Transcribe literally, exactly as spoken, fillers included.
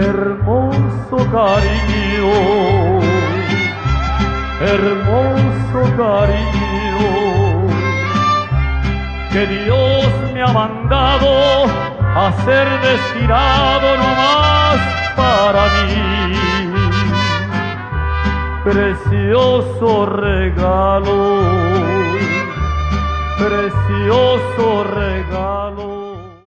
Hermoso cariño, hermoso cariño, que Dios me ha mandado a ser destinado nomás para mí. Precioso regalo, precioso regalo.